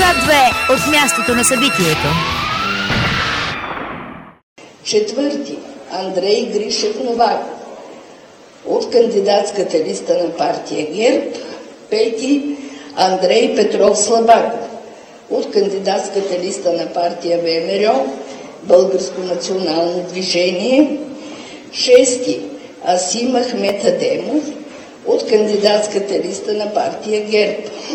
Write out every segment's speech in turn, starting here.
К2 от мястото на събитието. Четвърти – Андрей Гришев Новаков от кандидатската листа на партия ГЕРБ. Пети – Андрей Петров Слабаков от кандидатската листа на партия ВМРО, Българско национално движение. Шести – Асим Ахмет Адемов от кандидатската листа на партия ГЕРБ.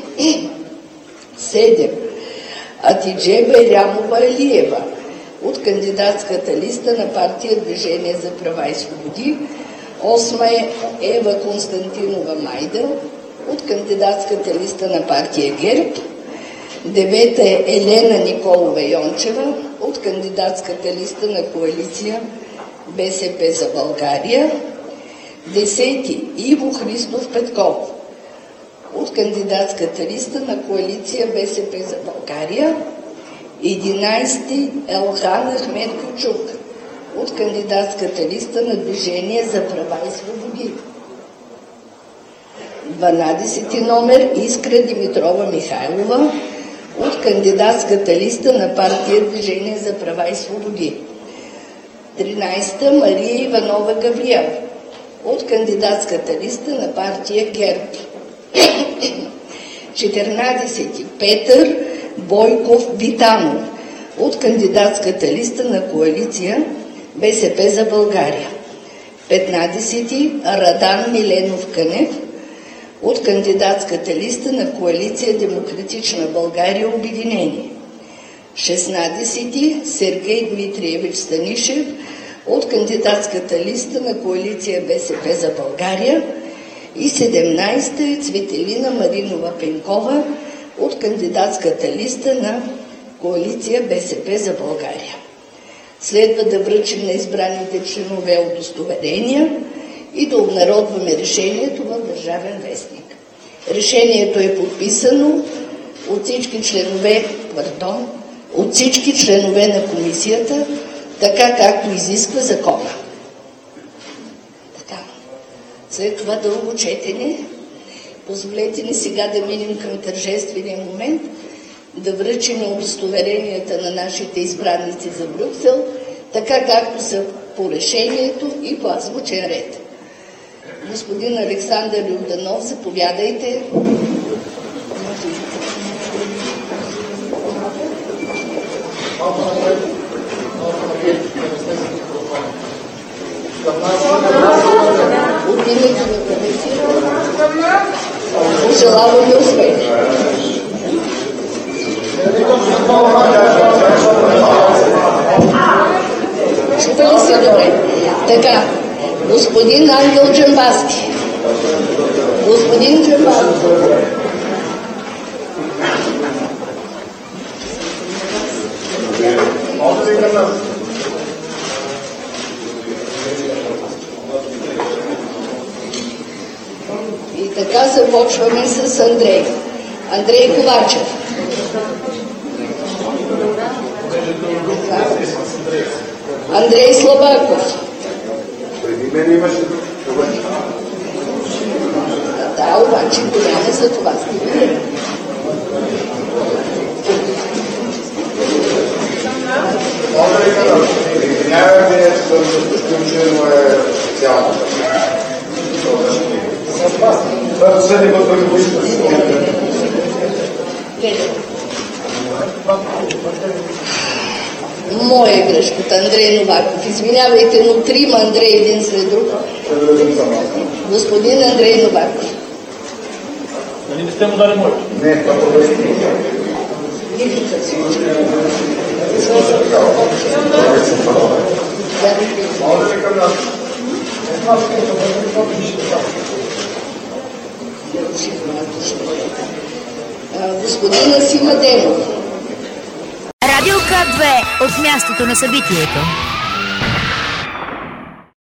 7. Атидже Байрямова Алиева от кандидатската листа на партия Движение за права и свободи. 8. Ева Константинова Майда от кандидатската листа на партия ГЕРБ. 9. Елена Николова Йончева от кандидатската листа на коалиция БСП за България. 10. Иво Христов Петков от кандидатската листа на коалиция БСП за България. 11. Елхан Ахмед Кючук от кандидатската листа на Движение за права и свободи. 12. номер Искра Димитрова Михайлова от кандидатската листа на партия Движение за права и свободи. 13. Мария Иванова Гавриел от кандидатската листа на партия ГЕРБ. 14. Петър Бойков Битанов от кандидатската листа на коалиция БСП за България. 15. Радан Миленов Кънев от кандидатската листа на коалиция Демократична България Обединение. 16. Сергей Дмитриевич Станишев от кандидатската листа на коалиция БСП за България. И 17. Цветелина Маринова Пенкова от кандидатската листа на коалиция БСП за България. Следва да връчим на избраните членове удостоверения и да обнародваме решението в Държавен вестник. Решението е подписано от всички членове на комисията, така както изисква закона. След това дълго четене, позволете ни сега да минем към тържествения момент, да връчим удостоверенията на нашите избранници за Брюксел, така както са по решението и по азбучен ред. Господин Александър Йорданов, заповядайте. От името на комисията пожелавам ви успех. Чува ли се добре? Така, господин Ангел Джамбазки. Господин Джамбазки. И така започваме с Андрей. Андрей Ковачев. Андрей Слабаков. Преди мен имаше Да, обаче го няма, за това сте вие. Извинявайте, съм изключен специално. Това съседи го Моя грешката, Андрей Новаков. Извинявайте, но трима Андрей един след друг. Господин Андрей Новаков. Нали не сте му дали моето? Не, това господин Асим Адемов. Радио К2 от мястото на събитието.